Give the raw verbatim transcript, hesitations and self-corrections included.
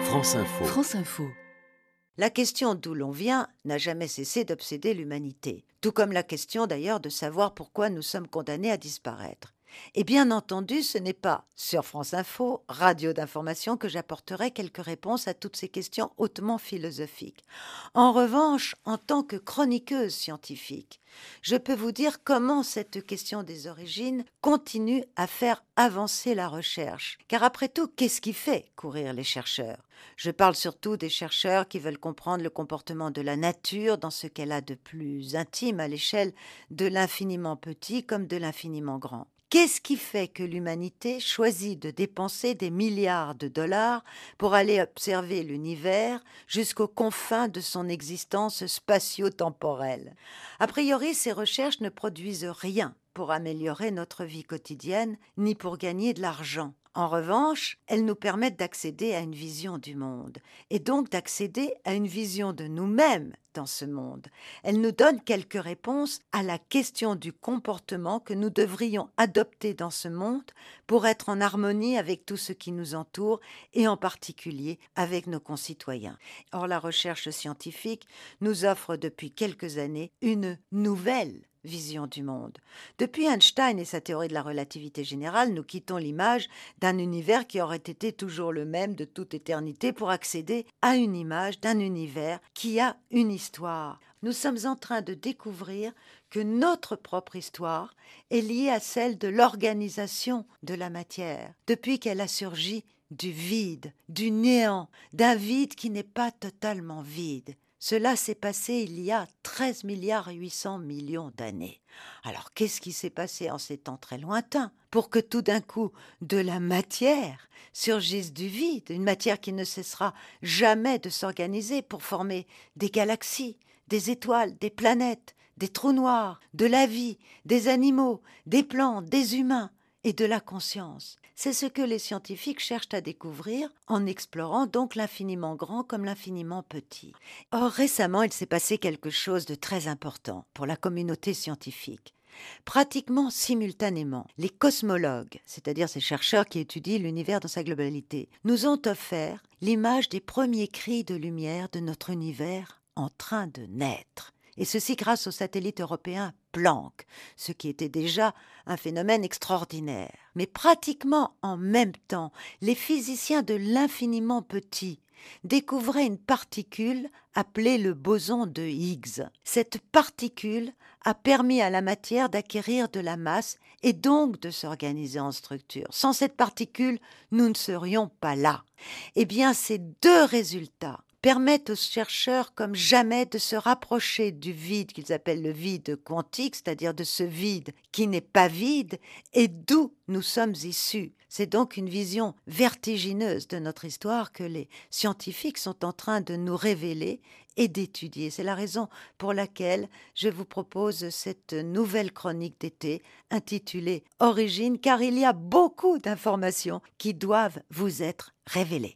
France Info. France Info. La question d'où l'on vient n'a jamais cessé d'obséder l'humanité, tout comme la question d'ailleurs de savoir pourquoi nous sommes condamnés à disparaître. Et bien entendu, ce n'est pas sur France Info, radio d'information, que j'apporterai quelques réponses à toutes ces questions hautement philosophiques. En revanche, en tant que chroniqueuse scientifique, je peux vous dire comment cette question des origines continue à faire avancer la recherche. Car après tout, qu'est-ce qui fait courir les chercheurs ? Je parle surtout des chercheurs qui veulent comprendre le comportement de la nature dans ce qu'elle a de plus intime à l'échelle de l'infiniment petit comme de l'infiniment grand. Qu'est-ce qui fait que l'humanité choisit de dépenser des milliards de dollars pour aller observer l'univers jusqu'aux confins de son existence spatio-temporelle ? A priori, ces recherches ne produisent rien pour améliorer notre vie quotidienne, ni pour gagner de l'argent. En revanche, elles nous permettent d'accéder à une vision du monde, et donc d'accéder à une vision de nous-mêmes dans ce monde. Elles nous donnent quelques réponses à la question du comportement que nous devrions adopter dans ce monde pour être en harmonie avec tout ce qui nous entoure, et en particulier avec nos concitoyens. Or, la recherche scientifique nous offre depuis quelques années une nouvelle vision du monde. Depuis Einstein et sa théorie de la relativité générale, nous quittons l'image d'un univers qui aurait été toujours le même de toute éternité pour accéder à une image d'un univers qui a une histoire. Nous sommes en train de découvrir que notre propre histoire est liée à celle de l'organisation de la matière, depuis qu'elle a surgi du vide, du néant, d'un vide qui n'est pas totalement vide. Cela s'est passé il y a treize milliards huit cents millions d'années. Alors qu'est-ce qui s'est passé en ces temps très lointains pour que tout d'un coup de la matière surgisse du vide, une matière qui ne cessera jamais de s'organiser pour former des galaxies, des étoiles, des planètes, des trous noirs, de la vie, des animaux, des plantes, des humains et de la conscience. C'est ce que les scientifiques cherchent à découvrir en explorant donc l'infiniment grand comme l'infiniment petit. Or, récemment, il s'est passé quelque chose de très important pour la communauté scientifique. Pratiquement simultanément, les cosmologues, c'est-à-dire ces chercheurs qui étudient l'univers dans sa globalité, nous ont offert l'image des premiers cris de lumière de notre univers en train de naître. Et ceci grâce au satellite européen Planck, ce qui était déjà un phénomène extraordinaire. Mais pratiquement en même temps, les physiciens de l'infiniment petit découvraient une particule appelée le boson de Higgs. Cette particule a permis à la matière d'acquérir de la masse et donc de s'organiser en structure. Sans cette particule, nous ne serions pas là. Eh bien, ces deux résultats permettent aux chercheurs comme jamais de se rapprocher du vide qu'ils appellent le vide quantique, c'est-à-dire de ce vide qui n'est pas vide et d'où nous sommes issus. C'est donc une vision vertigineuse de notre histoire que les scientifiques sont en train de nous révéler et d'étudier. C'est la raison pour laquelle je vous propose cette nouvelle chronique d'été intitulée « Origine » car il y a beaucoup d'informations qui doivent vous être révélées.